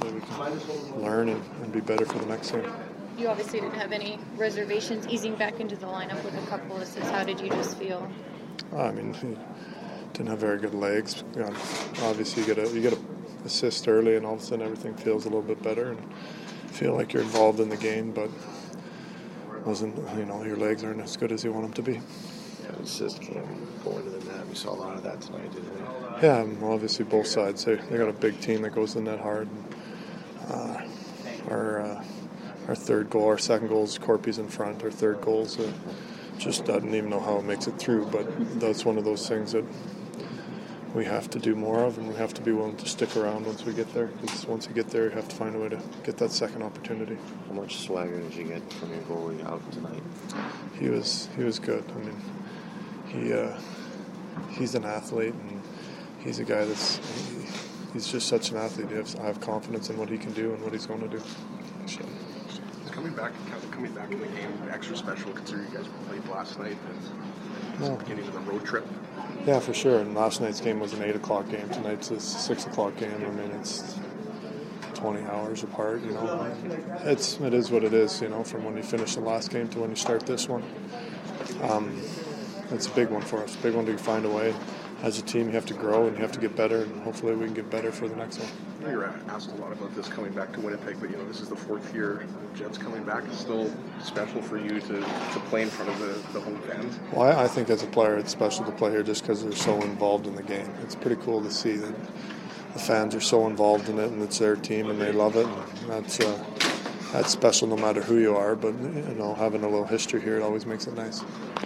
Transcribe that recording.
hopefully we can learn and be better for the next game. You obviously didn't have any reservations easing back into the lineup with a couple assists. How did you just feel? I mean, he didn't have very good legs. Obviously, you get a assist early, and all of a sudden everything feels a little bit better and feel like you're involved in the game, but wasn't, your legs aren't as good as you want them to be. Yeah, the assist came going to the net. We saw a lot of that tonight, didn't we? Yeah, well, obviously both sides. They got a big team that goes to the net hard. And, our third goal, our second goal is Corpy's in front. Our third goal is just doesn't even know how it makes it through, but that's one of those things that we have to do more of, and we have to be willing to stick around once we get there, because once you get there, you have to find a way to get that second opportunity. How much swagger did you get from your goalie out tonight? He was good. I mean, he's an athlete, and he's a guy he's just such an athlete. I have confidence in what he can do and what he's going to do. So, coming back in the game extra special, considering you guys played last night and the beginning of the road trip? Yeah, for sure. And last night's game was an 8 o'clock game. Tonight's a 6 o'clock game. I mean, it's 20 hours apart. It is what it is. From when you finish the last game to when you start this one. It's a big one for us. A big one to find a way. As a team, you have to grow and you have to get better, and hopefully we can get better for the next one. You're asked a lot about this coming back to Winnipeg, but this is the fourth year Jets coming back. It's still special for you to play in front of the home fans. Well, I think as a player it's special to play here just because they're so involved in the game. It's pretty cool to see that the fans are so involved in it, and it's their team and they love it. And that's special no matter who you are, but having a little history here, it always makes it nice.